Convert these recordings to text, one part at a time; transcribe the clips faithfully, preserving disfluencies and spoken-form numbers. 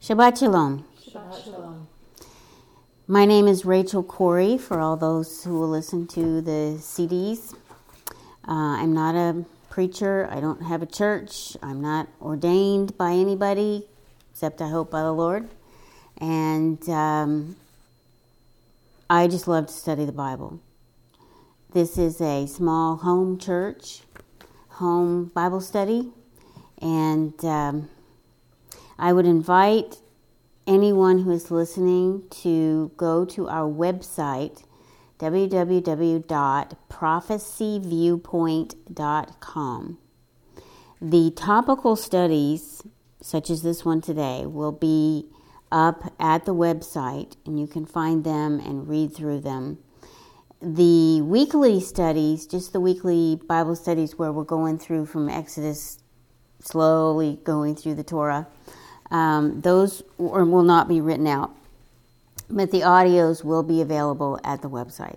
Shabbat Shalom. Shabbat Shalom. My name is Rachel Corey, for all those who will listen to the C Ds. Uh, I'm not a preacher. I don't have a church. I'm not ordained by anybody, except I hope by the Lord. And um, I just love to study the Bible. This is a small home church, home Bible study, and um, I would invite anyone who is listening to go to our website, w w w dot prophecy viewpoint dot com. The topical studies, such as this one today, will be up at the website, and you can find them and read through them. The weekly studies, just the weekly Bible studies where we're going through from Exodus, slowly going through the Torah, um, those will not be written out, but the audios will be available at the website.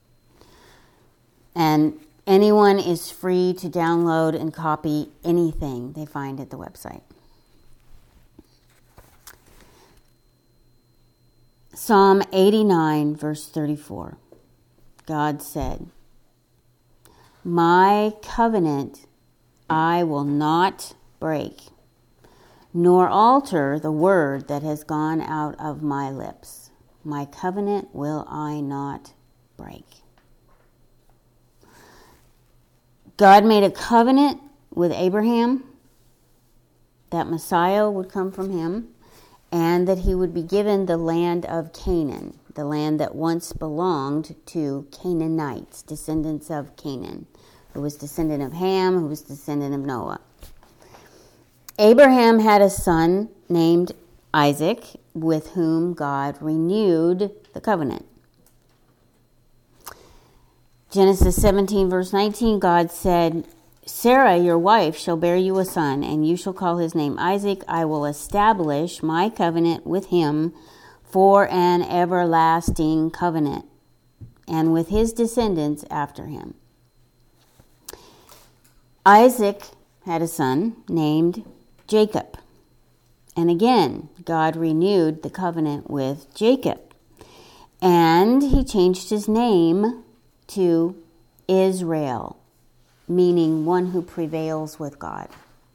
And anyone is free to download and copy anything they find at the website. Psalm eighty-nine, verse thirty-four. God said, "My covenant I will not break, nor alter the word that has gone out of my lips. My covenant will I not break." God made a covenant with Abraham that Messiah would come from him and that he would be given the land of Canaan, the land that once belonged to Canaanites, descendants of Canaan, who was descendant of Ham, who was descendant of Noah. Abraham had a son named Isaac, with whom God renewed the covenant. Genesis seventeen, verse nineteen, God said, "Sarah, your wife, shall bear you a son, and you shall call his name Isaac. I will establish my covenant with him for an everlasting covenant, and with his descendants after him." Isaac had a son named Jacob. And again, God renewed the covenant with Jacob. And he changed his name to Israel, meaning one who prevails with God.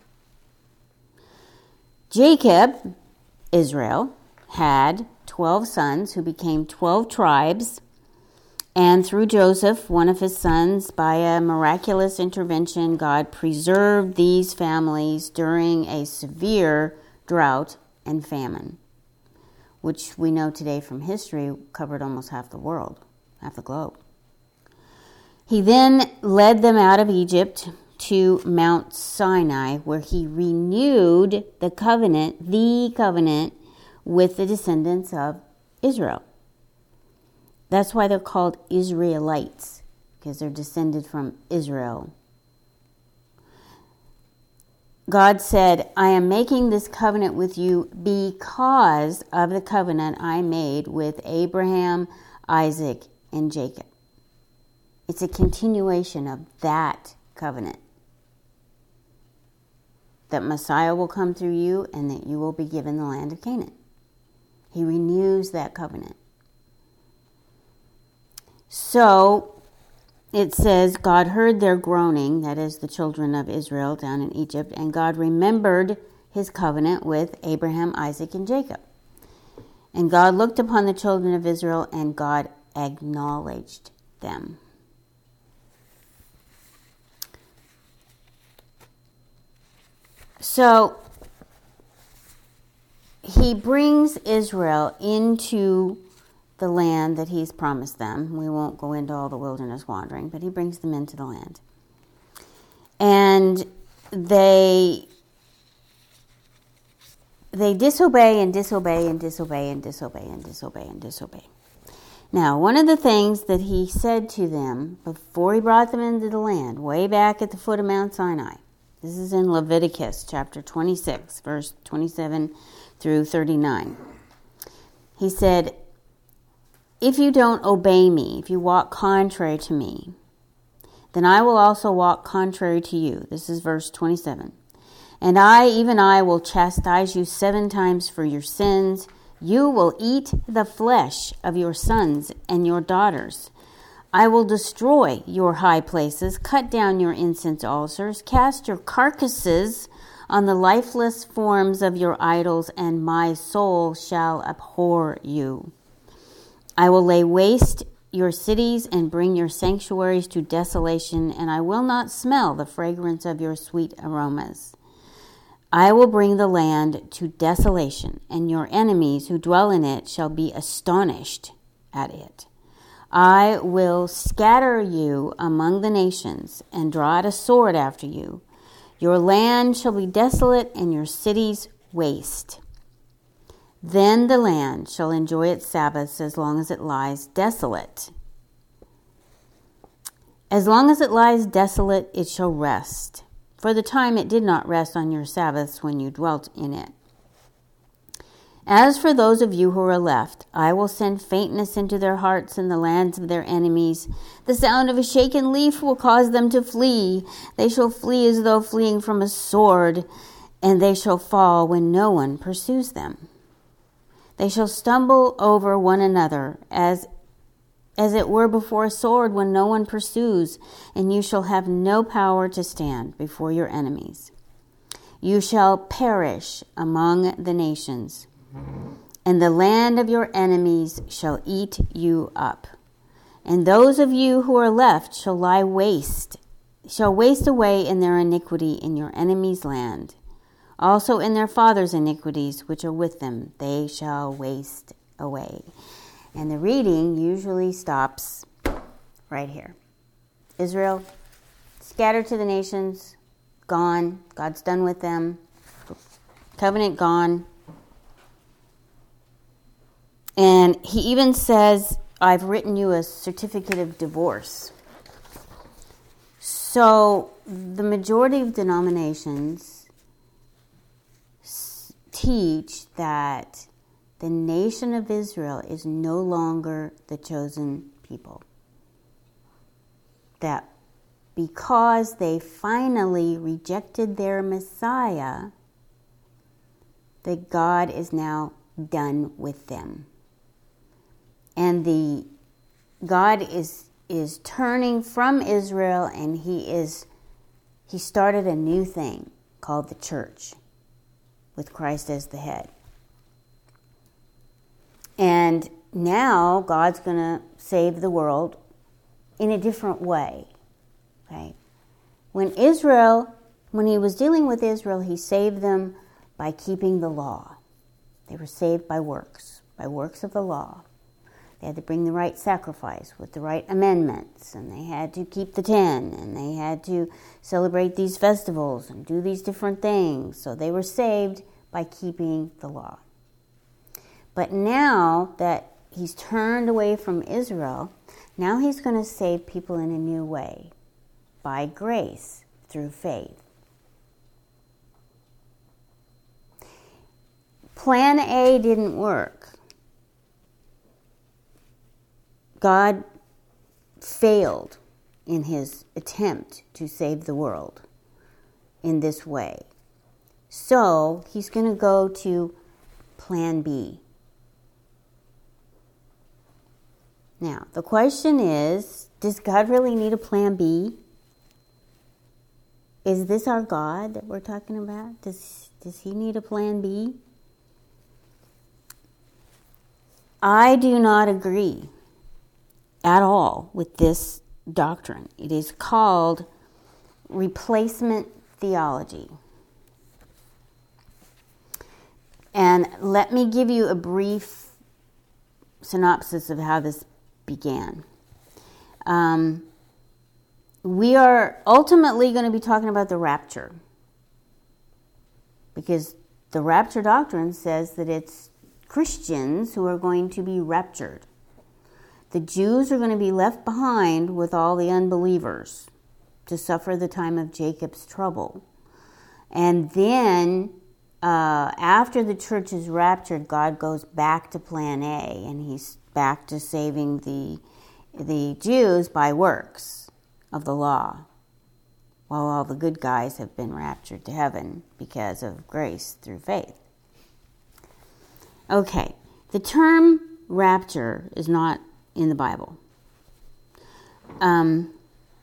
Jacob, Israel, had twelve sons who became twelve tribes. And through Joseph, one of his sons, by a miraculous intervention, God preserved these families during a severe drought and famine, which we know today from history covered almost half the world, half the globe. He then led them out of Egypt to Mount Sinai, where he renewed the covenant, the covenant, with the descendants of Israel. That's why they're called Israelites, because they're descended from Israel. God said, "I am making this covenant with you because of the covenant I made with Abraham, Isaac, and Jacob." It's a continuation of that covenant. That Messiah will come through you and that you will be given the land of Canaan. He renews that covenant. So, it says, God heard their groaning, that is the children of Israel down in Egypt, and God remembered his covenant with Abraham, Isaac, and Jacob. And God looked upon the children of Israel, and God acknowledged them. So, he brings Israel into the land that he's promised them. We won't go into all the wilderness wandering, but he brings them into the land. And they they disobey and disobey and disobey and disobey and disobey and disobey. Now, one of the things that he said to them before he brought them into the land, way back at the foot of Mount Sinai, this is in Leviticus chapter twenty-six, verse twenty-seven through thirty-nine. He said, "If you don't obey me, if you walk contrary to me, then I will also walk contrary to you." This is verse twenty-seven. And I, even I, will chastise you seven times for your sins. You will eat the flesh of your sons and your daughters. I will destroy your high places, cut down your incense altars, cast your carcasses on the lifeless forms of your idols, and my soul shall abhor you. I will lay waste your cities and bring your sanctuaries to desolation, and I will not smell the fragrance of your sweet aromas. I will bring the land to desolation, and your enemies who dwell in it shall be astonished at it. I will scatter you among the nations and draw out a sword after you. Your land shall be desolate and your cities waste. Then the land shall enjoy its Sabbaths as long as it lies desolate. As long as it lies desolate, it shall rest. For the time it did not rest on your Sabbaths when you dwelt in it. As for those of you who are left, I will send faintness into their hearts in the lands of their enemies. The sound of a shaken leaf will cause them to flee. They shall flee as though fleeing from a sword, and they shall fall when no one pursues them. They shall stumble over one another as as it were before a sword when no one pursues, and you shall have no power to stand before your enemies. You shall perish among the nations, and the land of your enemies shall eat you up. And those of you who are left shall lie waste, shall waste away in their iniquity in your enemies' land. Also in their fathers' iniquities which are with them, they shall waste away. And the reading usually stops right here. Israel, scattered to the nations, gone. God's done with them. Covenant gone. And he even says, I've written you a certificate of divorce. So the majority of denominations teach that the nation of Israel is no longer the chosen people. That because they finally rejected their Messiah, that God is now done with them. And the God is is turning from Israel, and he is he started a new thing called the church, with Christ as the head. And now God's going to save the world in a different way. Okay? When Israel, when he was dealing with Israel, he saved them by keeping the law. They were saved by works, by works of the law. They had to bring the right sacrifice with the right amendments, and they had to keep the ten, and they had to celebrate these festivals and do these different things. So they were saved by keeping the law. But now that he's turned away from Israel, now he's going to save people in a new way, by grace, through faith. Plan A didn't work. God failed in his attempt to save the world in this way. So he's going to go to Plan B. Now, the question is, does God really need a Plan B? Is this our God that we're talking about? Does, does he need a Plan B? I do not agree at all with this doctrine. It is called replacement theology. And let me give you a brief synopsis of how this began. Um, we are ultimately going to be talking about the rapture, because the rapture doctrine says that it's Christians who are going to be raptured. The Jews are going to be left behind with all the unbelievers to suffer the time of Jacob's trouble. And then, uh, after the church is raptured, God goes back to Plan A, and he's back to saving the the Jews by works of the law, while all the good guys have been raptured to heaven because of grace through faith. Okay, the term rapture is not in the Bible. Um,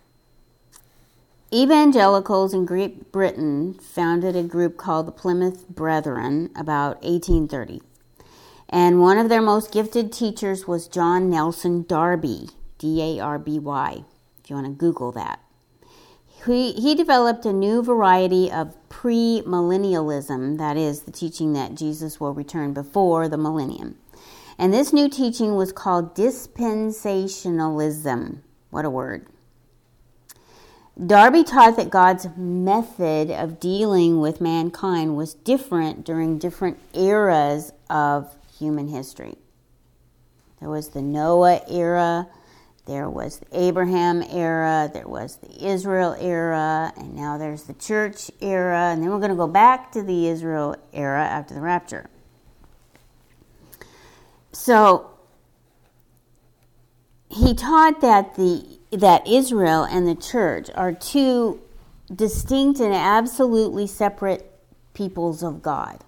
evangelicals in Great Britain founded a group called the Plymouth Brethren about eighteen thirty. And one of their most gifted teachers was John Nelson Darby, D A R B Y, if you want to Google that. He, he developed a new variety of premillennialism, that is, the teaching that Jesus will return before the millennium. And this new teaching was called dispensationalism. What a word. Darby taught that God's method of dealing with mankind was different during different eras of human history. There was the Noah era, there was the Abraham era, there was the Israel era, and now there's the church era, and then we're going to go back to the Israel era after the rapture. So he taught that the that Israel and the church are two distinct and absolutely separate peoples of God.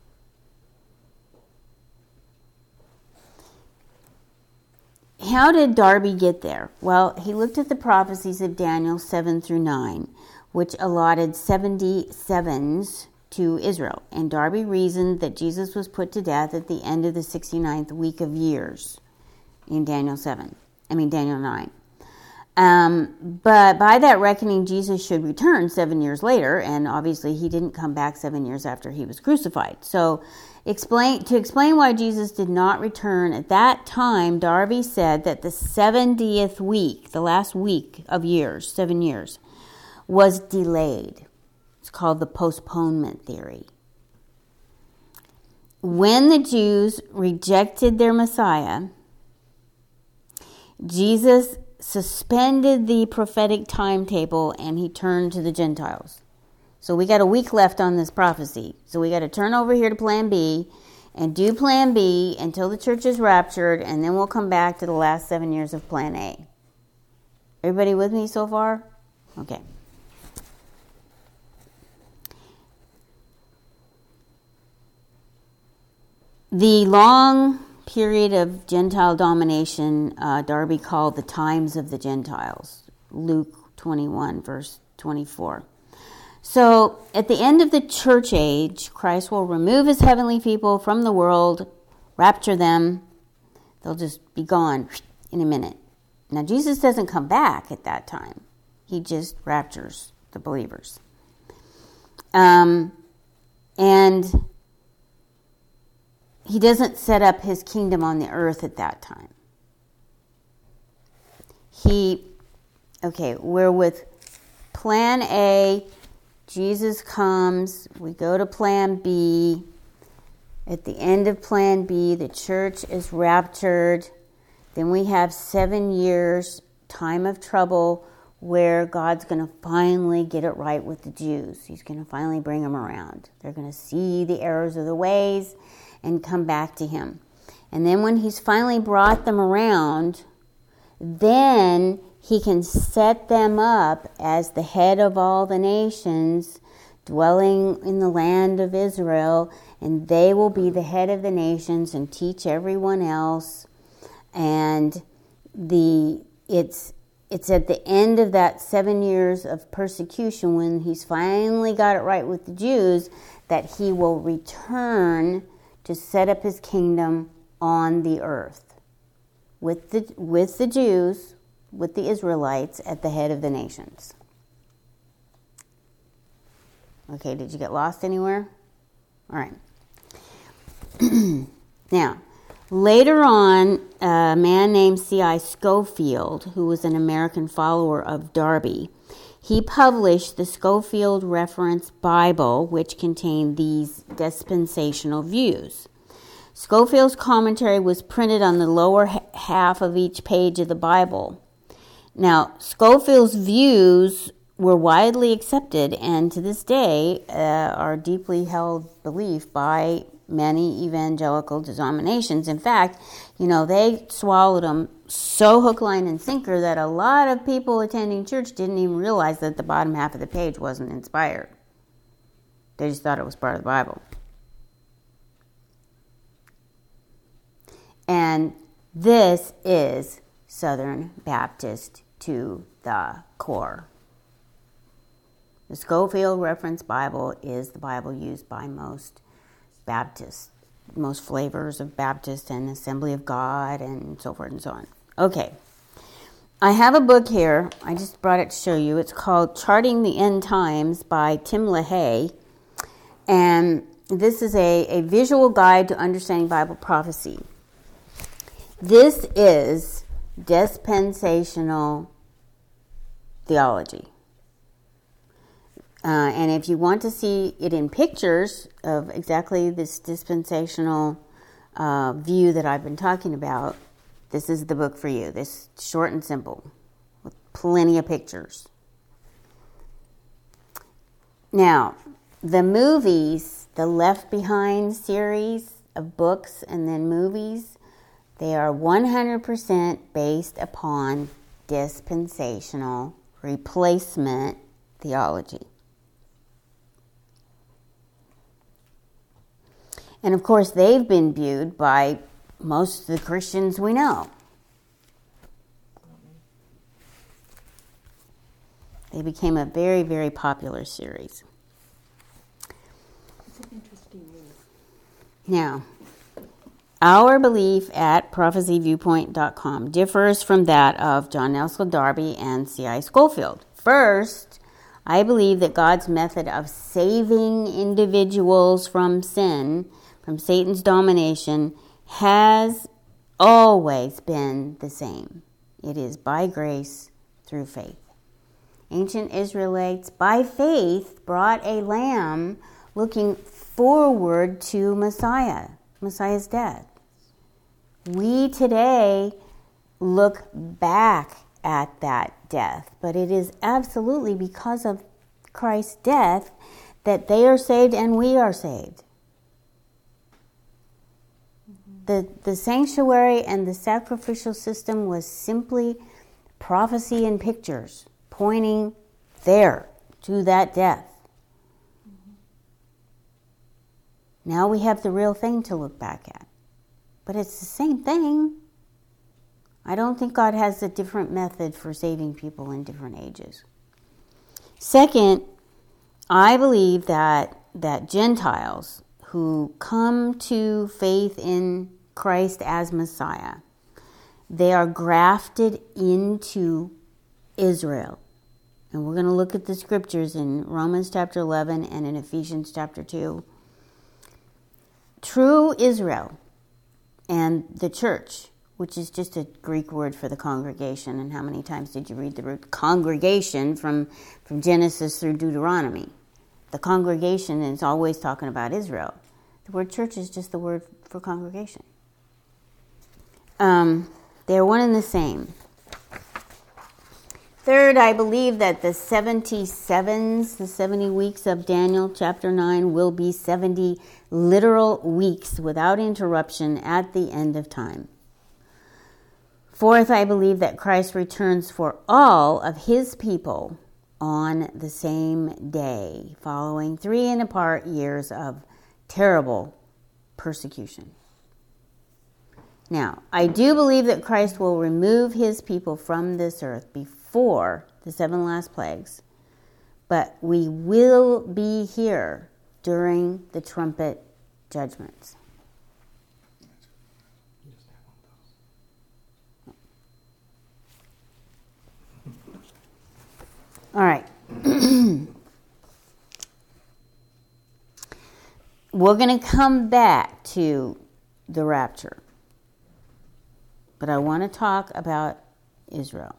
How did Darby get there? Well, he looked at the prophecies of Daniel seven through nine, which allotted seventy sevens to Israel. And Darby reasoned that Jesus was put to death at the end of the sixty-ninth week of years in Daniel seven. I mean, Daniel nine. Um, but by that reckoning, Jesus should return seven years later, and obviously he didn't come back seven years after he was crucified. So explain to explain why Jesus did not return at that time, Darby said that the seventieth week, the last week of years, seven years, was delayed. It's called the postponement theory. When the Jews rejected their Messiah, Jesus suspended the prophetic timetable and he turned to the Gentiles. So we got a week left on this prophecy. So we got to turn over here to plan B and do plan B until the church is raptured, and then we'll come back to the last seven years of plan A. Everybody with me so far? Okay. The long period of Gentile domination, uh, Darby called the times of the Gentiles. Luke twenty-one, verse twenty-four. So, at the end of the church age, Christ will remove his heavenly people from the world, rapture them. They'll just be gone in a minute. Now, Jesus doesn't come back at that time. He just raptures the believers. Um, and he doesn't set up his kingdom on the earth at that time. He, okay, we're with plan A. Jesus comes. We go to plan B. At the end of plan B, the church is raptured. Then we have seven years, time of trouble, where God's going to finally get it right with the Jews. He's going to finally bring them around. They're going to see the errors of the ways and come back to him. And then when he's finally brought them around, then he can set them up as the head of all the nations, dwelling in the land of Israel, and they will be the head of the nations and teach everyone else. And the it's it's at the end of that seven years of persecution, when he's finally got it right with the Jews, that he will return to set up his kingdom on the earth with the with the Jews, with the Israelites at the head of the nations. Okay, did you get lost anywhere? All right. Now, later on, a man named C I Scofield, who was an American follower of Darby, he published the Scofield Reference Bible, which contained these dispensational views. Scofield's commentary was printed on the lower half of each page of the Bible. Now, Scofield's views were widely accepted and to this day uh, are deeply held belief by many evangelical denominations. In fact, you know, they swallowed them so hook, line, and sinker that a lot of people attending church didn't even realize that the bottom half of the page wasn't inspired. They just thought it was part of the Bible. And this is Southern Baptist to the core. The Scofield Reference Bible is the Bible used by most Baptists, most flavors of Baptist and Assembly of God and so forth and so on. Okay. I have a book here. I just brought it to show you. It's called Charting the End Times by Tim LaHaye. And this is a, a visual guide to understanding Bible prophecy. This is dispensational theology. Uh, and if you want to see it in pictures of exactly this dispensational uh, view that I've been talking about, this is the book for you. This is short and simple with plenty of pictures. Now, the movies, the Left Behind series of books and then movies, they are one hundred percent based upon dispensational replacement theology. And of course, they've been viewed by most of the Christians we know. They became a very, very popular series. It's an interesting move. Now, our belief at prophecy viewpoint dot com differs from that of John Nelson Darby and C I Scofield. First, I believe that God's method of saving individuals from sin, from Satan's domination, has always been the same. It is by grace through faith. Ancient Israelites, by faith, brought a lamb looking forward to Messiah, Messiah's death. We today look back at that death, but it is absolutely because of Christ's death that they are saved and we are saved. The, the sanctuary and the sacrificial system was simply prophecy in pictures, pointing there to that death. Mm-hmm. Now we have the real thing to look back at. But it's the same thing. I don't think God has a different method for saving people in different ages. Second, I believe that, that Gentiles who come to faith in Christ as Messiah, they are grafted into Israel. And we're going to look at the scriptures in Romans chapter eleven and in Ephesians chapter two. True Israel and the church, which is just a Greek word for the congregation. And how many times did you read the word congregation from, from Genesis through Deuteronomy? The congregation is always talking about Israel. The word church is just the word for congregation. Um, they're one and the same. Third, I believe that the seventy sevens, the seventy weeks of Daniel chapter nine, will be seventy literal weeks without interruption at the end of time. Fourth, I believe that Christ returns for all of his people on the same day, following three and apart years of terrible persecution. Now, I do believe that Christ will remove his people from this earth before the seven last plagues, but we will be here during the trumpet judgments. All right. We're going to come back to the rapture. But I want to talk about Israel.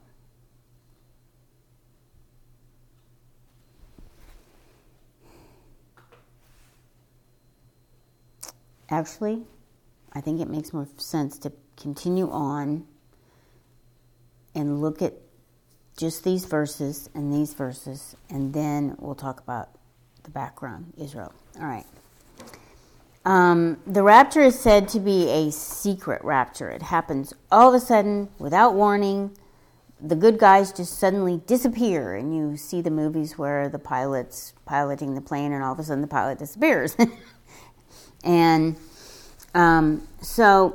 Actually, I think it makes more sense to continue on and look at just these verses and these verses, and then we'll talk about the background, Israel. All right. Um, the rapture is said to be a secret rapture. It happens all of a sudden, without warning. The good guys just suddenly disappear, and you see the movies where the pilot's piloting the plane, and all of a sudden the pilot disappears. and um, so,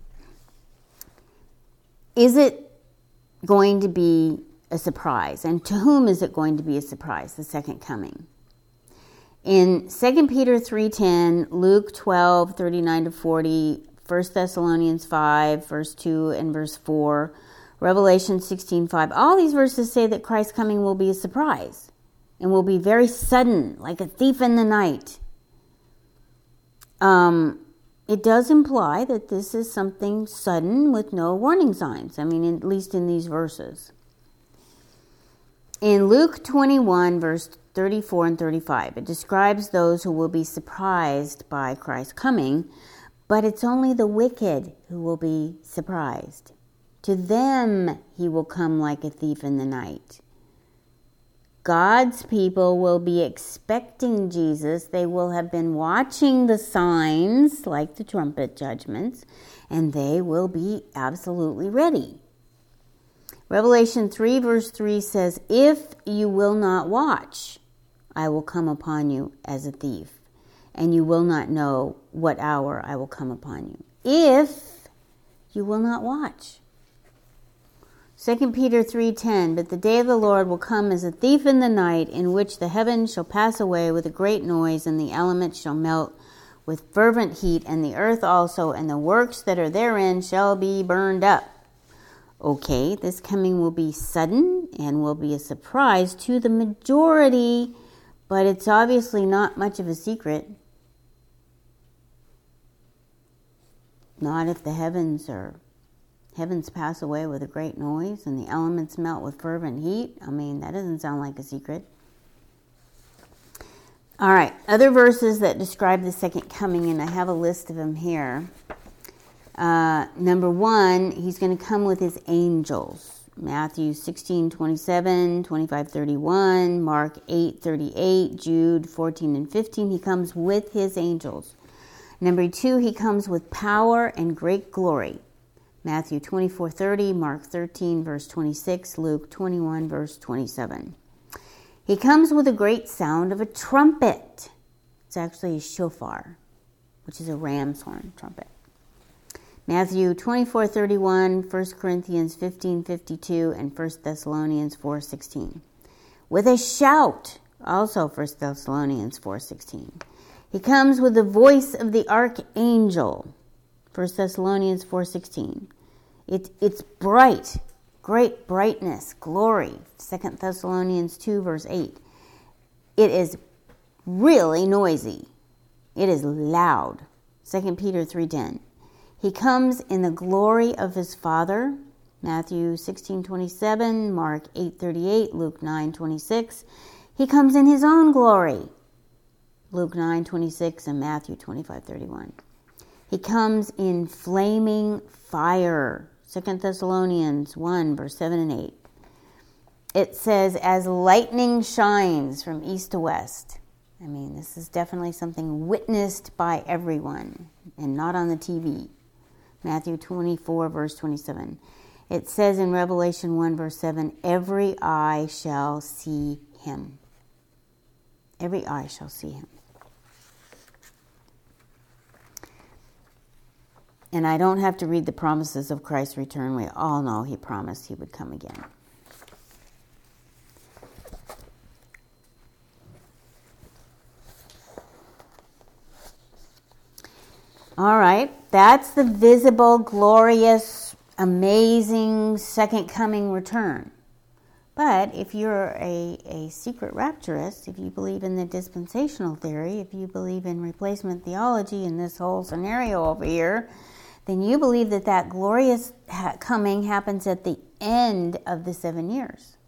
is it going to be a surprise? And to whom is it going to be a surprise, the second coming? In Second Peter three ten, Luke twelve thirty-nine to forty, First Thessalonians five, verse two and verse four, Revelation sixteen five, all these verses say that Christ's coming will be a surprise and will be very sudden, like a thief in the night. Um, it does imply that this is something sudden with no warning signs. I mean, at least in these verses. In Luke twenty-one, verse thirty-four and thirty-five, it describes those who will be surprised by Christ's coming, but it's only the wicked who will be surprised. To them he will come like a thief in the night. God's people will be expecting Jesus. They will have been watching the signs, like the trumpet judgments, and they will be absolutely ready. Revelation three verse three says, "If you will not watch, I will come upon you as a thief, and you will not know what hour I will come upon you." If you will not watch. Second Peter three ten, "But the day of the Lord will come as a thief in the night, in which the heavens shall pass away with a great noise, and the elements shall melt with fervent heat, and the earth also, and the works that are therein shall be burned up." Okay, this coming will be sudden and will be a surprise to the majority, but it's obviously not much of a secret. Not if the heavens are heavens pass away with a great noise and the elements melt with fervent heat. I mean, that doesn't sound like a secret. All right, other verses that describe the second coming, and I have a list of them here. Uh, number one, he's going to come with his angels. Matthew sixteen twenty-seven, twenty-five thirty-one, Mark eight thirty-eight, Jude fourteen and fifteen. He comes with his angels. Number two, he comes with power and great glory. Matthew twenty-four thirty, Mark thirteen, verse twenty-six, Luke twenty-one, verse twenty-seven. He comes with a great sound of a trumpet. It's actually a shofar, which is a ram's horn trumpet. Matthew twenty-four thirty-one, First Corinthians fifteen fifty-two, and First Thessalonians four sixteen. With a shout, also First Thessalonians four sixteen. He comes with the voice of the archangel, First Thessalonians four sixteen. It, it's bright, great brightness, glory, Second Thessalonians two, verse eight. It is really noisy. It is loud, Second Peter three ten. He comes in the glory of his Father, Matthew sixteen twenty-seven, Mark eight thirty-eight, Luke nine twenty-six. He comes in his own glory, Luke nine twenty-six and Matthew twenty-five thirty-one. He comes in flaming fire, Second Thessalonians one, verse seven and eight. It says, "As lightning shines from east to west." I mean, this is definitely something witnessed by everyone and not on the T V. Matthew twenty-four, verse twenty-seven. It says in Revelation one, verse seven, "Every eye shall see him." Every eye shall see him. And I don't have to read the promises of Christ's return. We all know he promised he would come again. All right, that's the visible, glorious, amazing second coming return. But if you're a, a secret rapturist, if you believe in the dispensational theory, if you believe in replacement theology in this whole scenario over here, then you believe that that glorious ha- coming happens at the end of the seven years.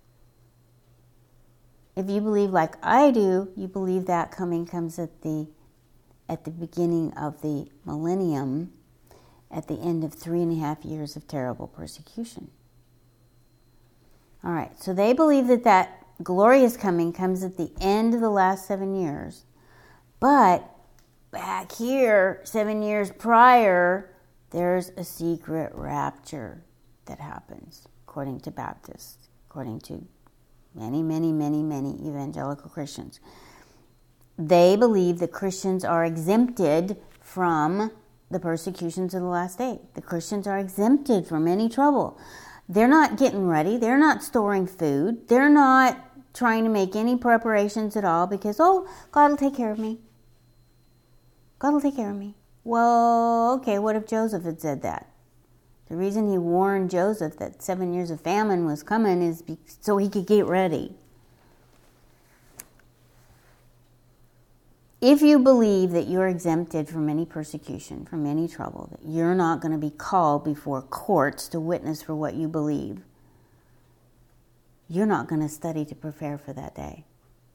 If you believe like I do, you believe that coming comes at the at the beginning of the millennium, at the end of three and a half years of terrible persecution. All right, so they believe that that glorious coming comes at the end of the last seven years, but back here, seven years prior, there's a secret rapture that happens, according to Baptists, according to many, many, many, many evangelical Christians. They believe that Christians are exempted from the persecutions of the last day. The Christians are exempted from any trouble. They're not getting ready. They're not storing food. They're not trying to make any preparations at all because, oh, God will take care of me. God will take care of me. Well, okay, what if Joseph had said that? The reason he warned Joseph that seven years of famine was coming is so he could get ready. If you believe that you're exempted from any persecution, from any trouble, that you're not going to be called before courts to witness for what you believe, you're not going to study to prepare for that day.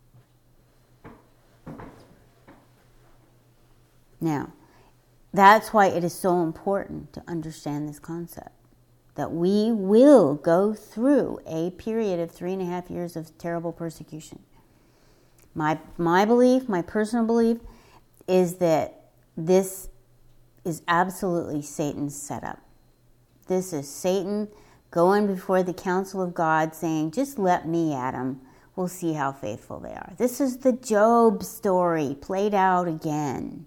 Now, that's why it is so important to understand this concept, that we will go through a period of three and a half years of terrible persecution. My my belief, my personal belief, is that this is absolutely Satan's setup. This is Satan going before the council of God saying, just let me at them. We'll see how faithful they are. This is the Job story played out again.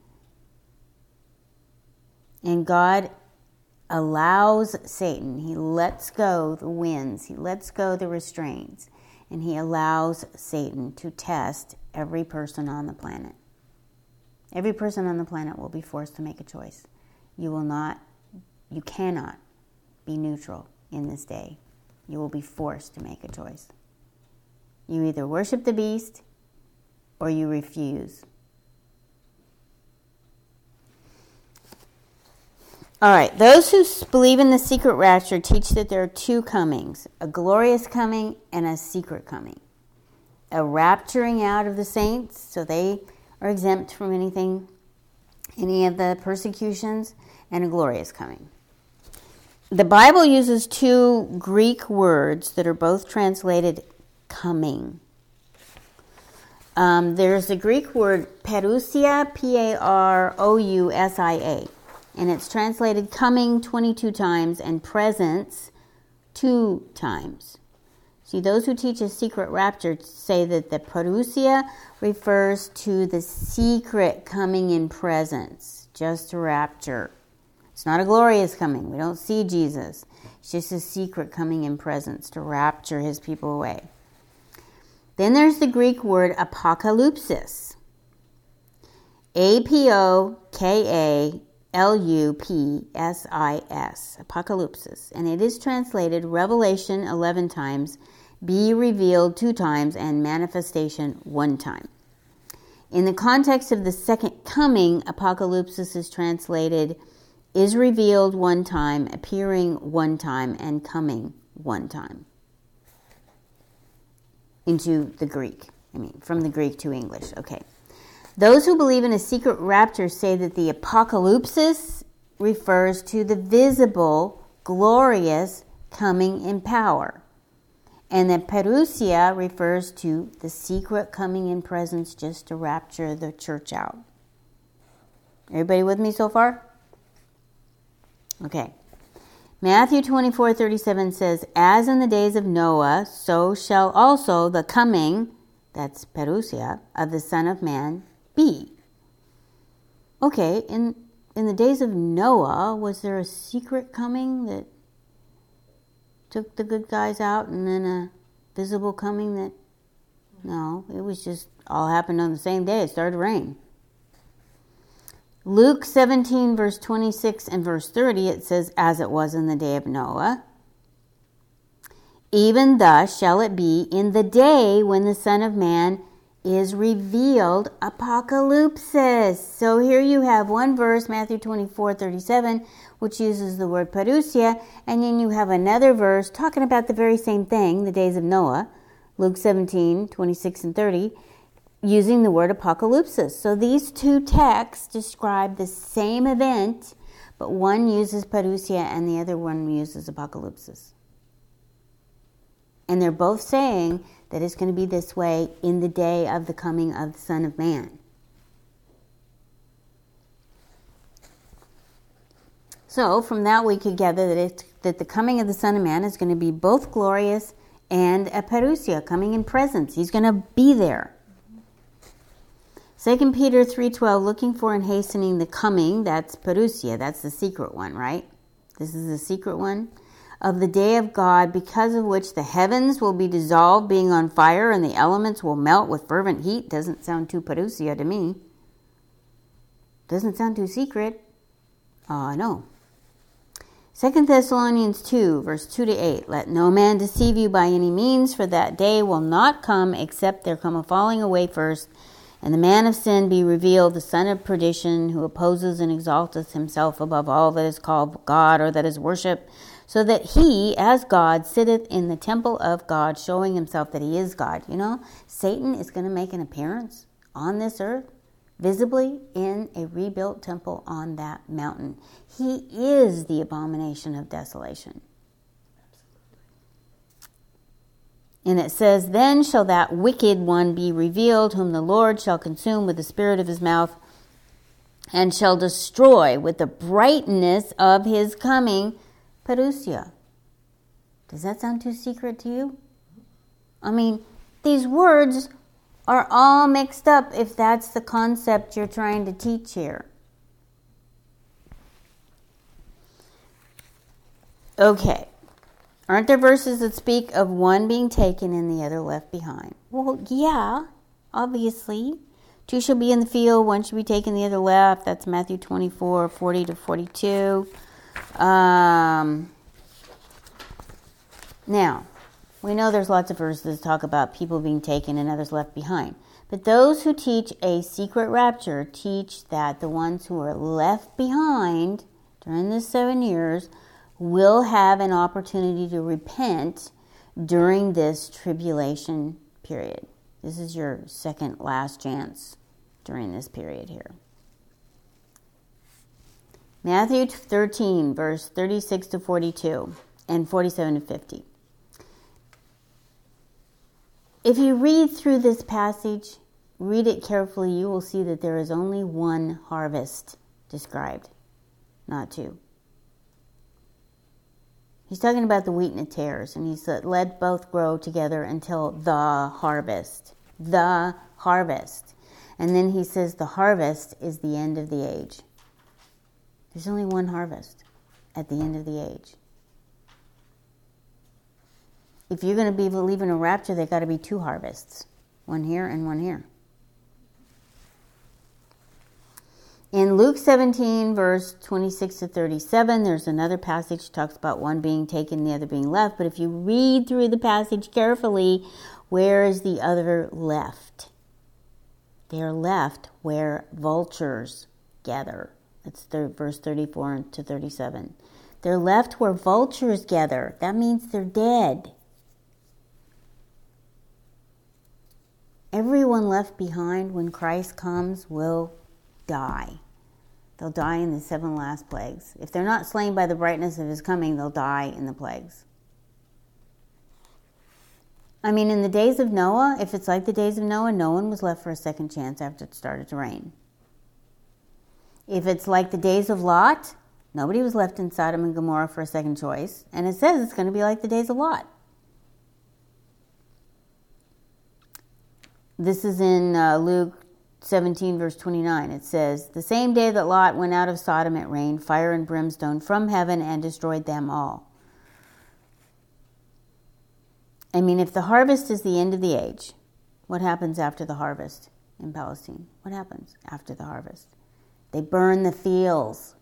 And God allows Satan, he lets go the winds, he lets go the restraints, and he allows Satan to test every person on the planet. Every person on the planet will be forced to make a choice. You will not, you cannot be neutral in this day. You will be forced to make a choice. You either worship the beast or you refuse. All right, those who believe in the secret rapture teach that there are two comings, a glorious coming and a secret coming. A rapturing out of the saints, so they are exempt from anything, any of the persecutions, and a glorious coming. The Bible uses two Greek words that are both translated coming. Um, there's the Greek word parousia, P A R O U S I A. And it's translated coming twenty-two times and presence two times. See, those who teach a secret rapture say that the parousia refers to the secret coming in presence, just a rapture. It's not a glorious coming. We don't see Jesus. It's just a secret coming in presence to rapture his people away. Then there's the Greek word apocalypsis. A P O K A L U P S I S, apocalypsis, and it is translated revelation eleven times, be revealed two times, and manifestation one time. In the context of the second coming, apocalypsis is translated is revealed one time, appearing one time, and coming one time. Into the Greek, I mean, from the Greek to English, okay. Those who believe in a secret rapture say that the apocalypsis refers to the visible, glorious coming in power. And the parousia refers to the secret coming in presence just to rapture the church out. Everybody with me so far? Okay. Matthew twenty-four thirty-seven says, as in the days of Noah, so shall also the coming, that's parousia, of the Son of Man be. Okay, in in the days of Noah, was there a secret coming that took the good guys out and then a visible coming that... No, it was just all happened on the same day. It started to rain. Luke seventeen, verse twenty-six and verse thirty, it says, as it was in the day of Noah, even thus shall it be in the day when the Son of Man is revealed, apocalypsis. So here you have one verse, Matthew twenty-four thirty-seven, which uses the word parousia, and then you have another verse talking about the very same thing, the days of Noah, Luke seventeen, twenty-six and thirty, using the word apocalypsis. So these two texts describe the same event, but one uses parousia and the other one uses apocalypsis. And they're both saying that it's going to be this way in the day of the coming of the Son of Man. So from that we could gather that, it, that the coming of the Son of Man is going to be both glorious and a parousia, coming in presence. He's going to be there. Second Peter three twelve, looking for and hastening the coming, that's parousia, that's the secret one, right? This is the secret one. Of the day of God, because of which the heavens will be dissolved, being on fire, and the elements will melt with fervent heat. Doesn't sound too parousia to me. Doesn't sound too secret. Uh, no. Second Thessalonians two, verse two to eight. Let no man deceive you by any means, for that day will not come except there come a falling away first, and the man of sin be revealed, the son of perdition, who opposes and exalteth himself above all that is called God or that is worshipped, so that he, as God, sitteth in the temple of God, showing himself that he is God. You know, Satan is going to make an appearance on this earth, visibly in a rebuilt temple on that mountain. He is the abomination of desolation. And it says, then shall that wicked one be revealed, whom the Lord shall consume with the spirit of his mouth, and shall destroy with the brightness of his coming. Parousia. Does that sound too secret to you? I mean, these words are all mixed up if that's the concept you're trying to teach here. Okay. Aren't there verses that speak of one being taken and the other left behind? Well, yeah, obviously. Two shall be in the field, one shall be taken, the other left. That's Matthew twenty-four, forty to forty-two. Um, now, we know there's lots of verses that talk about people being taken and others left behind. But those who teach a secret rapture teach that the ones who are left behind during the seven years will have an opportunity to repent during this tribulation period. This is your second last chance during this period here. Matthew thirteen, verse thirty-six to forty-two, and forty-seven to fifty. If you read through this passage, read it carefully, you will see that there is only one harvest described, not two. He's talking about the wheat and the tares, and he said, let both grow together until the harvest. The harvest. And then he says the harvest is the end of the age. There's only one harvest at the end of the age. If you're going to be believing a rapture, there got to be two harvests. One here and one here. In Luke seventeen, verse twenty-six to thirty-seven, there's another passage that talks about one being taken, the other being left. But if you read through the passage carefully, where is the other left? They are left where vultures gather. That's verse thirty-four to thirty-seven. They're left where vultures gather. That means they're dead. Everyone left behind when Christ comes will die. They'll die in the seven last plagues. If they're not slain by the brightness of his coming, they'll die in the plagues. I mean, in the days of Noah, if it's like the days of Noah, no one was left for a second chance after it started to rain. If it's like the days of Lot, nobody was left in Sodom and Gomorrah for a second choice. And it says it's going to be like the days of Lot. This is in uh, Luke seventeen, verse twenty-nine. It says, the same day that Lot went out of Sodom, it rained fire and brimstone from heaven and destroyed them all. I mean, if the harvest is the end of the age, what happens after the harvest in Palestine? What happens after the harvest? They burn the fields.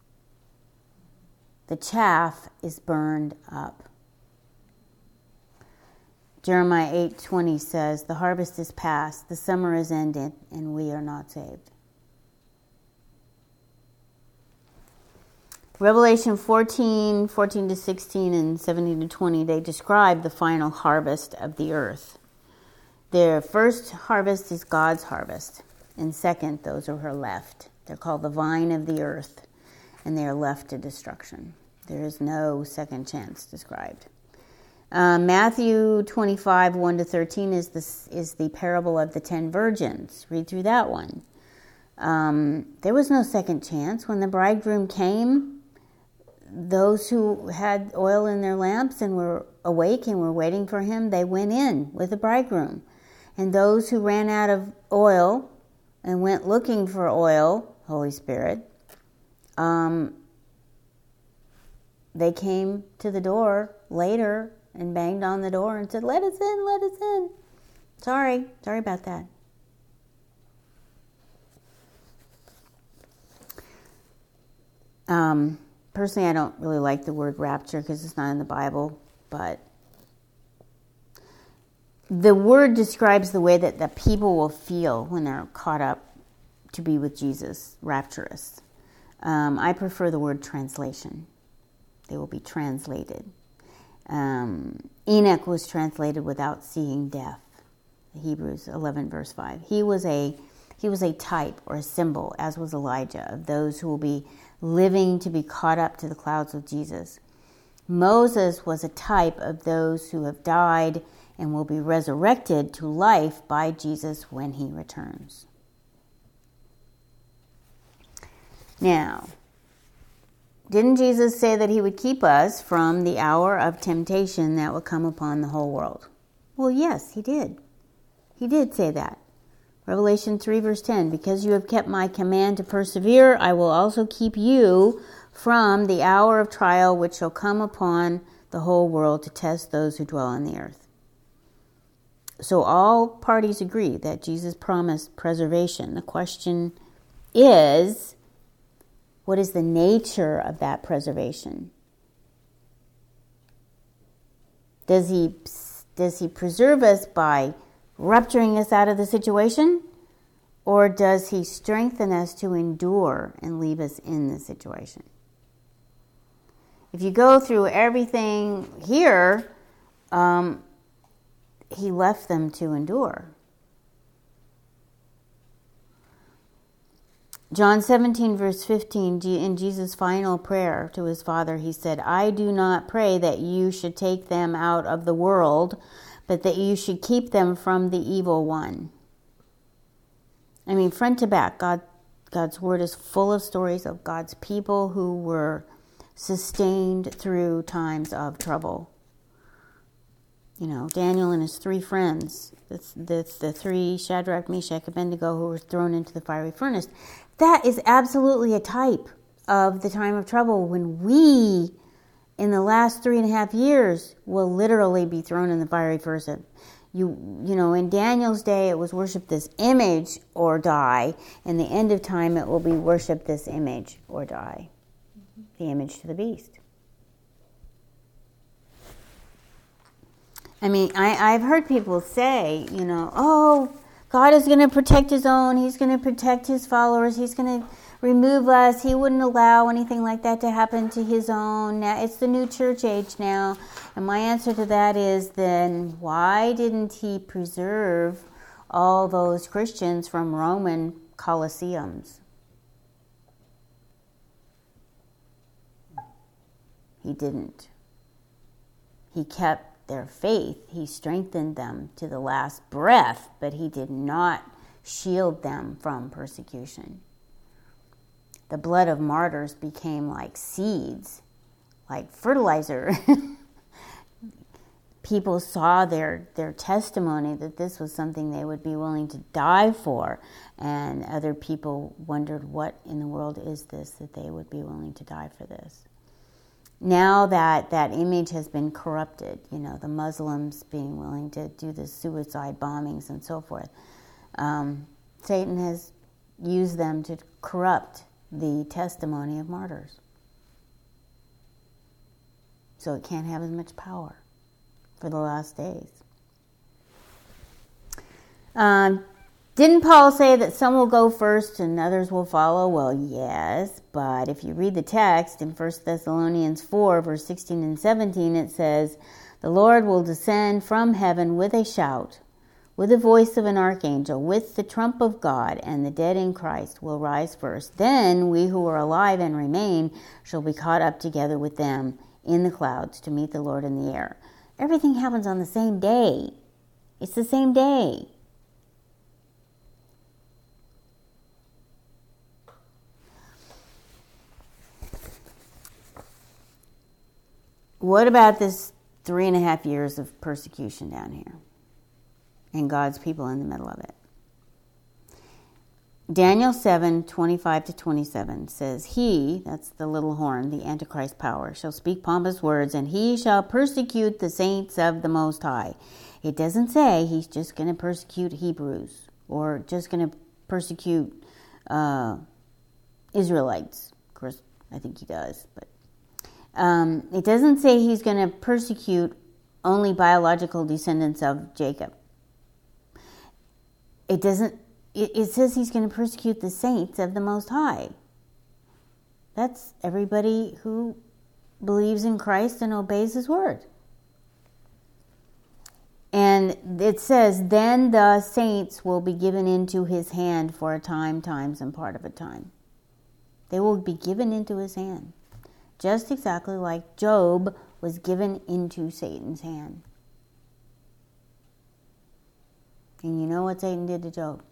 The chaff is burned up. Jeremiah eight twenty says, the harvest is past, the summer is ended, and we are not saved. Revelation fourteen, fourteen to sixteen, and seventeen to twenty, they describe the final harvest of the earth. Their first harvest is God's harvest, and second, those who are left. They're called the vine of the earth, and they are left to destruction. There is no second chance described. Uh, Matthew twenty-five, one to thirteen is, this, is the parable of the ten virgins. Read through that one. Um, there was no second chance. When the bridegroom came, those who had oil in their lamps and were awake and were waiting for him, they went in with the bridegroom. And those who ran out of oil and went looking for oil, Holy Spirit, um, they came to the door later and banged on the door and said, let us in, let us in. Sorry, sorry about that. Um, personally, I don't really like the word rapture because it's not in the Bible, but the word describes the way that the people will feel when they're caught up to be with Jesus, rapturous. Um, I prefer the word translation. They will be translated. Um, Enoch was translated without seeing death. Hebrews eleven verse five. He was a he was a type or a symbol, as was Elijah, of those who will be living to be caught up to the clouds with Jesus. Moses was a type of those who have died and will be resurrected to life by Jesus when he returns. Now, didn't Jesus say that he would keep us from the hour of temptation that would come upon the whole world? Well, yes, he did. He did say that. Revelation three verse ten, because you have kept my command to persevere, I will also keep you from the hour of trial which shall come upon the whole world to test those who dwell on the earth. So all parties agree that Jesus promised preservation. The question is, what is the nature of that preservation? Does he, does he preserve us by rupturing us out of the situation? Or does he strengthen us to endure and leave us in the situation? If you go through everything here, um, he left them to endure. John seventeen verse fifteen, in Jesus' final prayer to his Father, he said, I do not pray that you should take them out of the world, but that you should keep them from the evil one. I mean, front to back, God, God's word is full of stories of God's people who were sustained through times of trouble. You know, Daniel and his three friends, that's, that's the three, Shadrach, Meshach, Abednego, who were thrown into the fiery furnace. That is absolutely a type of the time of trouble when we, in the last three and a half years, will literally be thrown in the fiery furnace. You, you know, in Daniel's day, it was worship this image or die. In the end of time, it will be worship this image or die. The image to the beast. I mean, I, I've heard people say, you know, oh, God is going to protect his own. He's going to protect his followers. He's going to remove us. He wouldn't allow anything like that to happen to his own. Now, it's the new church age now. And my answer to that is, then why didn't he preserve all those Christians from Roman Colosseums? He didn't. He kept their faith. He strengthened them to the last breath, but he did not shield them from persecution. The blood of martyrs became like seeds, like fertilizer. People saw their, their testimony that this was something they would be willing to die for, and other people wondered, what in the world is this that they would be willing to die for this? Now that that image has been corrupted, you know, the Muslims being willing to do the suicide bombings and so forth, um, Satan has used them to corrupt the testimony of martyrs. So it can't have as much power for the last days. Um, didn't Paul say that some will go first and others will follow? Well, yes, but if you read the text in First Thessalonians four, verse sixteen and seventeen, it says, the Lord will descend from heaven with a shout, with the voice of an archangel, with the trump of God, and the dead in Christ will rise first. Then we who are alive and remain shall be caught up together with them in the clouds to meet the Lord in the air. Everything happens on the same day. It's the same day. what about this three and a half years of persecution down here? And God's people in the middle of it. Daniel seven, twenty-five to twenty-seven says, He, that's the little horn, the Antichrist power, shall speak pompous words, and he shall persecute the saints of the Most High. It doesn't say he's just going to persecute Hebrews or just going to persecute uh, Israelites. Of course, I think he does. But um, it doesn't say he's going to persecute only biological descendants of Jacob. It doesn't. It, it says he's going to persecute the saints of the Most High. That's everybody who believes in Christ and obeys his word. And it says, then the saints will be given into his hand for a time, times, and part of a time. They will be given into his hand. Just exactly like Job was given into Satan's hand. And you know what Satan did to Job?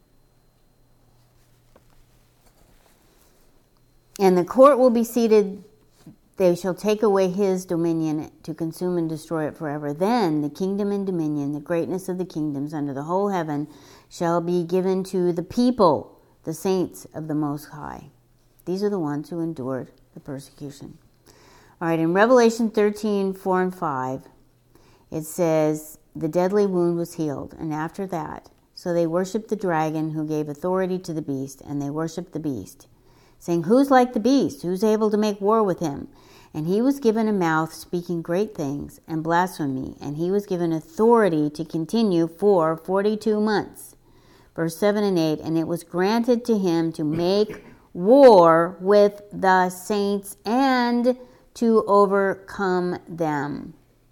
And the court will be seated. They shall take away his dominion to consume and destroy it forever. Then the kingdom and dominion, the greatness of the kingdoms under the whole heaven, shall be given to the people, the saints of the Most High. These are the ones who endured the persecution. All right, in Revelation thirteen, four and five, it says, the deadly wound was healed. And after that, so they worshipped the dragon who gave authority to the beast, and they worshipped the beast, saying, who's like the beast? Who's able to make war with him? And he was given a mouth speaking great things and blasphemy, and he was given authority to continue for forty-two months. Verse seven and eight, and it was granted to him to make war with the saints and to overcome them.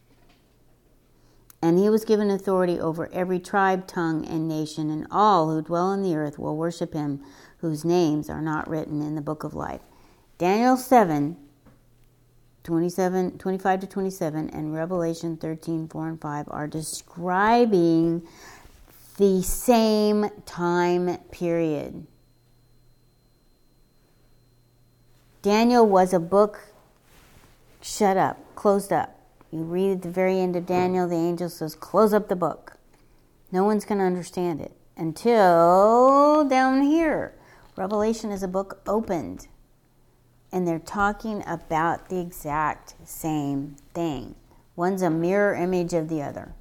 And he was given authority over every tribe, tongue, and nation, and all who dwell on the earth will worship him, whose names are not written in the book of life. Daniel seven, twenty-seven, twenty-five to twenty-seven, and Revelation thirteen, four and five are describing the same time period. Daniel was a book shut up, closed up. You read at the very end of Daniel, the angel says, close up the book. No one's going to understand it until down here. Revelation is a book opened. And they're talking about the exact same thing. One's a mirror image of the other.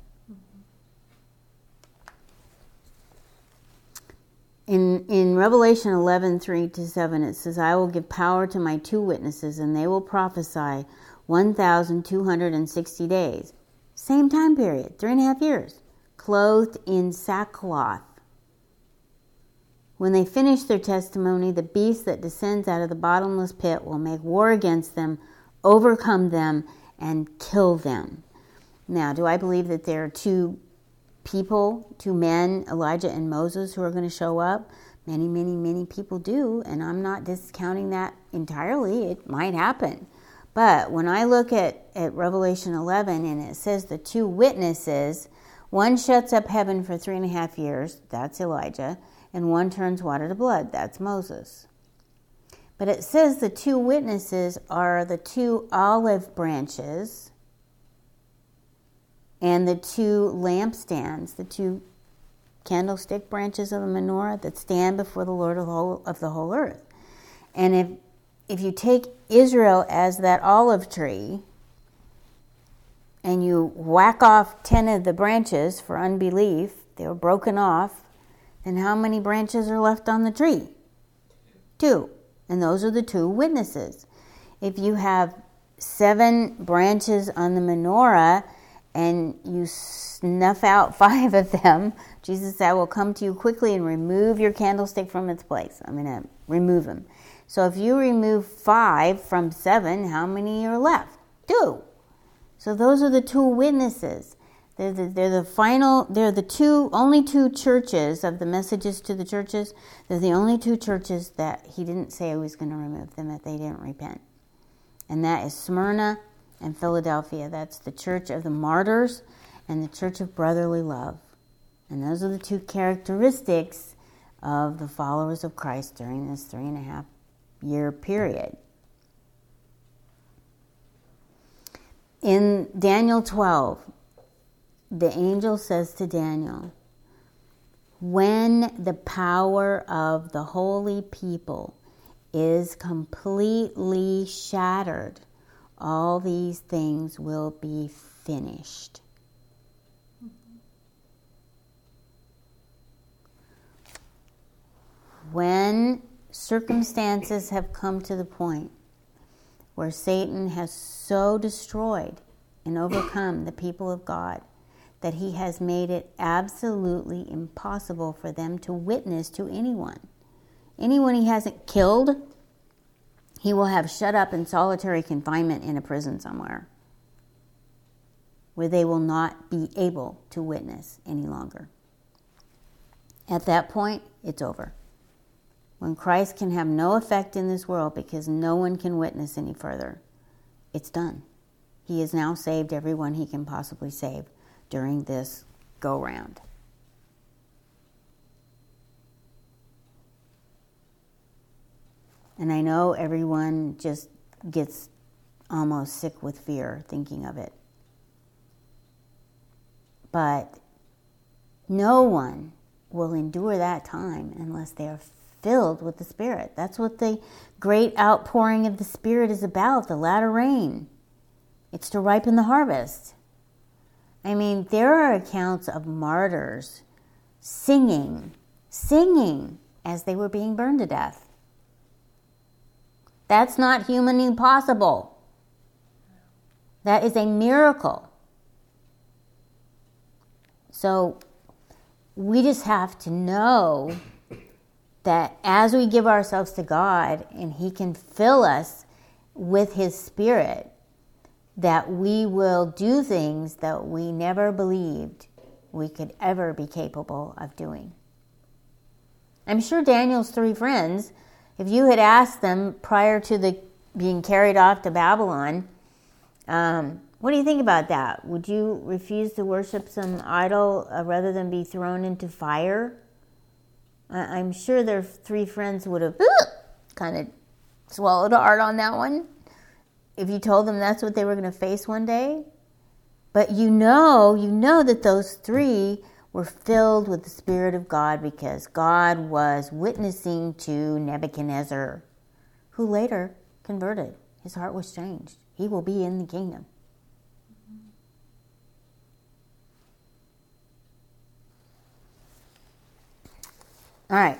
In in Revelation eleven, three to seven, it says, I will give power to my two witnesses, and they will prophesy one thousand two hundred sixty days. Same time period, three and a half years. Clothed in sackcloth. When they finish their testimony, the beast that descends out of the bottomless pit will make war against them, overcome them, and kill them. Now, do I believe that there are two people, two men, Elijah and Moses, who are going to show up? Many, many, many people do, and I'm not discounting that entirely. It might happen. But when I look at, at Revelation eleven, and it says the two witnesses, one shuts up heaven for three and a half years, that's Elijah, and one turns water to blood, that's Moses. But it says the two witnesses are the two olive branches and the two lampstands, the two candlestick branches of the menorah that stand before the Lord of the whole, of the whole earth. And if if you take Israel as that olive tree and you whack off ten of the branches for unbelief, they were broken off, then how many branches are left on the tree? Two. And those are the two witnesses. If you have seven branches on the menorah and you snuff out five of them, Jesus said, I will come to you quickly and remove your candlestick from its place. I'm going to remove them. So if you remove five from seven, how many are left? Two. So those are the two witnesses. They're the, they're the final, they're the two, only two churches of the messages to the churches. They're the only two churches that he didn't say he was going to remove them if they didn't repent. And that is Smyrna and Philadelphia. That's the church of the martyrs and the church of brotherly love. And those are the two characteristics of the followers of Christ during this three and a half year period. In Daniel twelve, the angel says to Daniel, when the power of the holy people is completely shattered, all these things will be finished. When circumstances have come to the point where Satan has so destroyed and overcome the people of God that he has made it absolutely impossible for them to witness to anyone. Anyone he hasn't killed, he will have shut up in solitary confinement in a prison somewhere where they will not be able to witness any longer. At that point, it's over. When Christ can have no effect in this world because no one can witness any further, it's done. He has now saved everyone he can possibly save during this go-round. And I know everyone just gets almost sick with fear thinking of it. But no one will endure that time unless they are filled with the Spirit. That's what the great outpouring of the Spirit is about, the latter rain. It's to ripen the harvest. I mean, there are accounts of martyrs singing, singing as they were being burned to death. That's not humanly possible. That is a miracle. So we just have to know that as we give ourselves to God and He can fill us with His Spirit, that we will do things that we never believed we could ever be capable of doing. I'm sure Daniel's three friends, if you had asked them prior to the being carried off to Babylon, um, what do you think about that? Would you refuse to worship some idol uh, rather than be thrown into fire? I- I'm sure their three friends would have kind of swallowed hard on that one if you told them that's what they were going to face one day. But you know, you know that those three were filled with the Spirit of God because God was witnessing to Nebuchadnezzar, who later converted. His heart was changed. He will be in the kingdom. All right.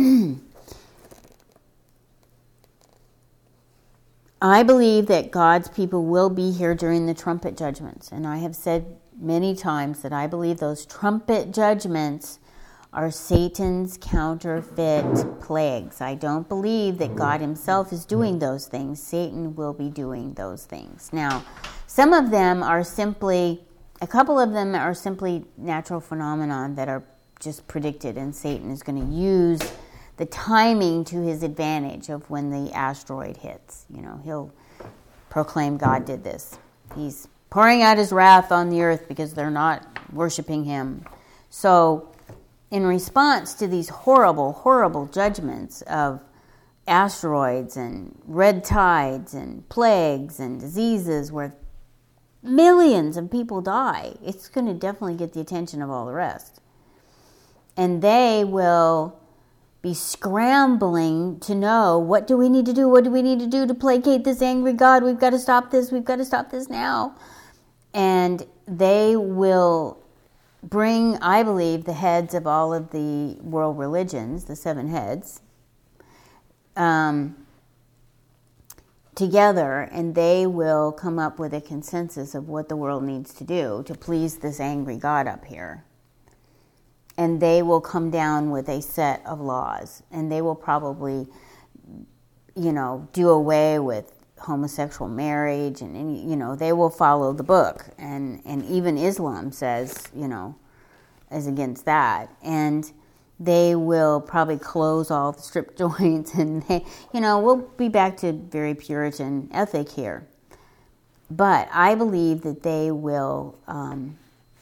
I believe that God's people will be here during the trumpet judgments. And I have said many times that I believe those trumpet judgments are Satan's counterfeit plagues. I don't believe that God himself is doing those things. Satan will be doing those things. Now, some of them are simply, a couple of them are simply natural phenomenon that are just predicted, and Satan is going to use the timing to his advantage of when the asteroid hits. You know, he'll proclaim God did this. He's pouring out his wrath on the earth because they're not worshiping him. So, in response to these horrible, horrible judgments of asteroids and red tides and plagues and diseases where millions of people die, it's going to definitely get the attention of all the rest. And they will be scrambling to know, what do we need to do? What do we need to do to placate this angry God? We've got to stop this. We've got to stop this now. And they will bring, I believe, the heads of all of the world religions, the seven heads, um, together, and they will come up with a consensus of what the world needs to do to please this angry God up here. And they will come down with a set of laws, and they will probably, you know, do away with homosexual marriage, and, and you know, they will follow the book, and and even Islam says, you know, is against that, and they will probably close all the strip joints, and they, you know, we'll be back to very Puritan ethic here. But I believe that they will um,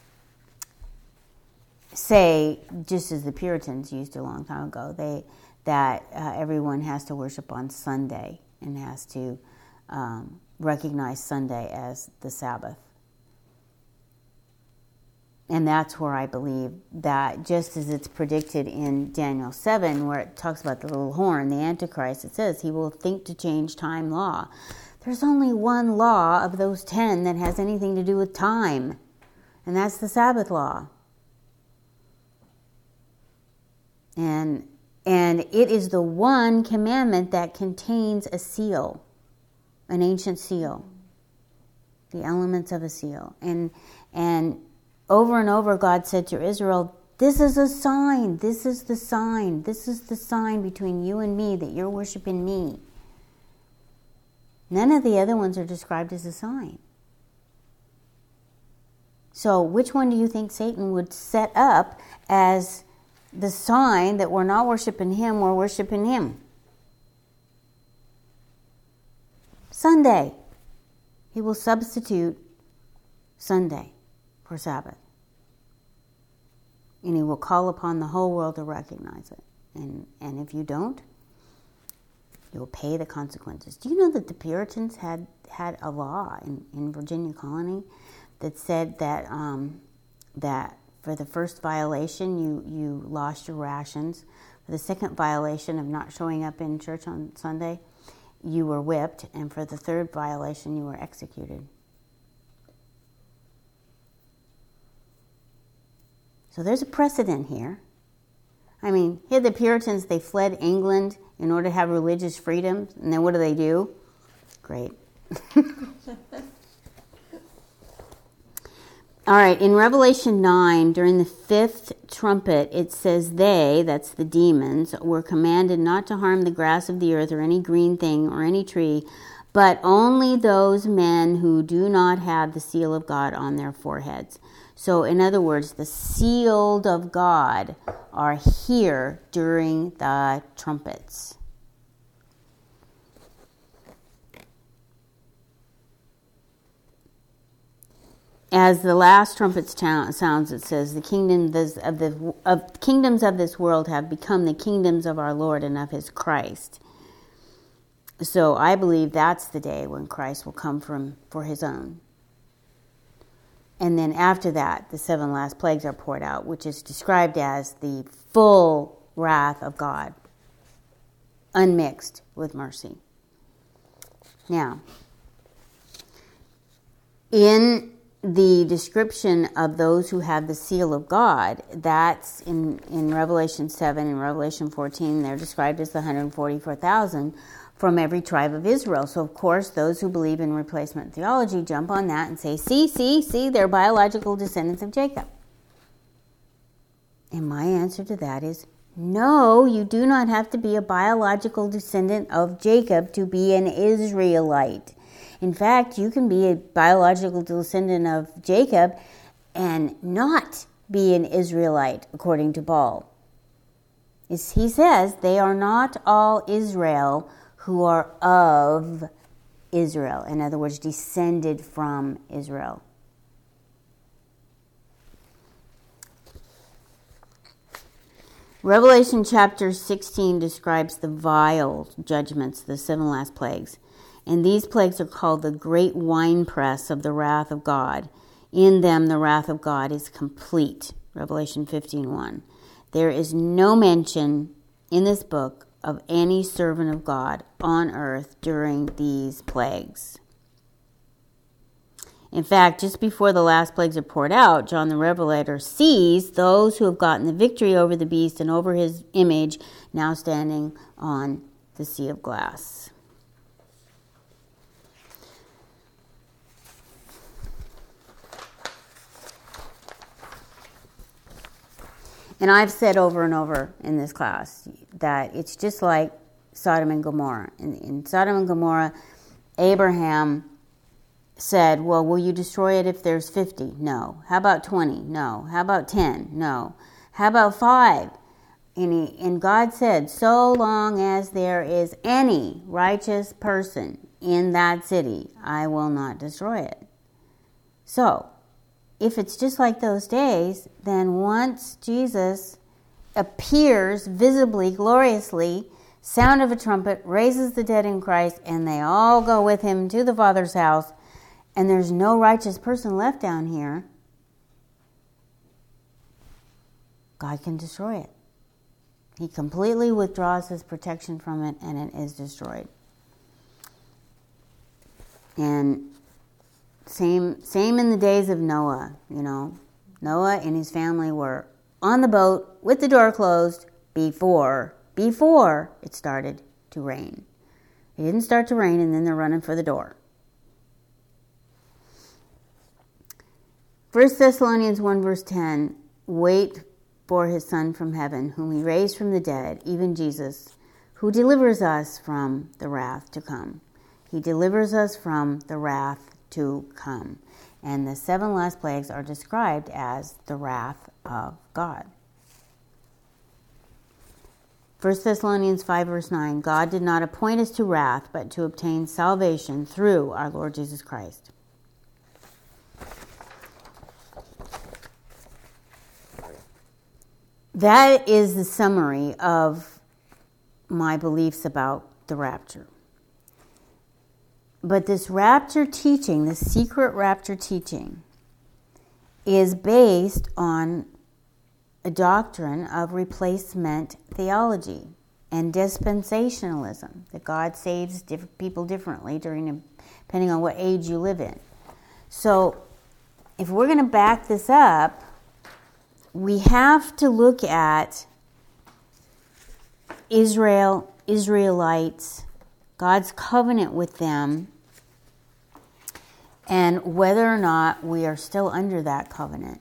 say, just as the Puritans used a long time ago, they that uh, everyone has to worship on Sunday and has to um, recognize Sunday as the Sabbath. And that's where I believe that, just as it's predicted in Daniel seven, where it talks about the little horn, the Antichrist, it says he will think to change time law. There's only one law of those ten that has anything to do with time, and that's the Sabbath law. And and it is the one commandment that contains a seal, an ancient seal, the elements of a seal. And and over and over God said to Israel, this is a sign, this is the sign, this is the sign between you and me that you're worshiping me. None of the other ones are described as a sign. So which one do you think Satan would set up as the sign that we're not worshiping him, we're worshiping him? Sunday. He will substitute Sunday for Sabbath. And he will call upon the whole world to recognize it. And and if you don't, you'll pay the consequences. Do you know that the Puritans had, had a law in, in Virginia Colony that said that um, that for the first violation you, you lost your rations. For the second violation of not showing up in church on Sunday, you were whipped. And for the third violation, you were executed. So there's a precedent here. I mean, here the Puritans, they fled England in order to have religious freedom. And then what do they do? Great. All right, in Revelation nine, during the fifth trumpet, it says they, that's the demons, were commanded not to harm the grass of the earth or any green thing or any tree, but only those men who do not have the seal of God on their foreheads. So, in other words, the sealed of God are here during the trumpets. As the last trumpet sounds, it says, the kingdoms of the of kingdoms of this world have become the kingdoms of our Lord and of his Christ. So I believe that's the day when Christ will come from for his own. And then after that, the seven last plagues are poured out, which is described as the full wrath of God, unmixed with mercy. Now, in the description of those who have the seal of God, that's in, in Revelation seven and Revelation fourteen, they're described as the one hundred forty-four thousand from every tribe of Israel. So, of course, those who believe in replacement theology jump on that and say, see, see, see, they're biological descendants of Jacob. And my answer to that is, no, you do not have to be a biological descendant of Jacob to be an Israelite. In fact, you can be a biological descendant of Jacob and not be an Israelite, according to Paul. He says they are not all Israel who are of Israel. In other words, descended from Israel. Revelation chapter sixteen describes the vial judgments, the seven last plagues. And these plagues are called the great winepress of the wrath of God. In them the wrath of God is complete. Revelation fifteen one. There is no mention in this book of any servant of God on earth during these plagues. In fact, just before the last plagues are poured out, John the Revelator sees those who have gotten the victory over the beast and over his image now standing on the sea of glass. And I've said over and over in this class that it's just like Sodom and Gomorrah. In, in Sodom and Gomorrah, Abraham said, well, will you destroy it if there's fifty? No. How about twenty? No. How about ten? No. How about five? And, he, and God said, so long as there is any righteous person in that city, I will not destroy it. So, if it's just like those days, then once Jesus appears visibly, gloriously, sound of a trumpet, raises the dead in Christ, and they all go with him to the Father's house, and there's no righteous person left down here, God can destroy it. He completely withdraws his protection from it, and it is destroyed. And same same in the days of Noah, you know. Noah and his family were on the boat with the door closed before, before it started to rain. It didn't start to rain, and then they're running for the door. First Thessalonians one verse ten, wait for his Son from heaven, whom he raised from the dead, even Jesus, who delivers us from the wrath to come. He delivers us from the wrath to come. And the seven last plagues are described as the wrath of God. First Thessalonians five verse nine, God did not appoint us to wrath, but to obtain salvation through our Lord Jesus Christ. That is the summary of my beliefs about the rapture. But this rapture teaching, this secret rapture teaching, is based on a doctrine of replacement theology and dispensationalism, that God saves different people differently during, depending on what age you live in. So if we're going to back this up, we have to look at Israel, Israelites, God's covenant with them, and whether or not we are still under that covenant.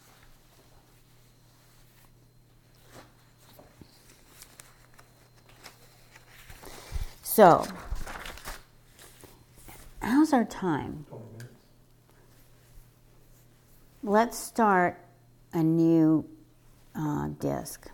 So, how's our time? Let's start a new uh, disc.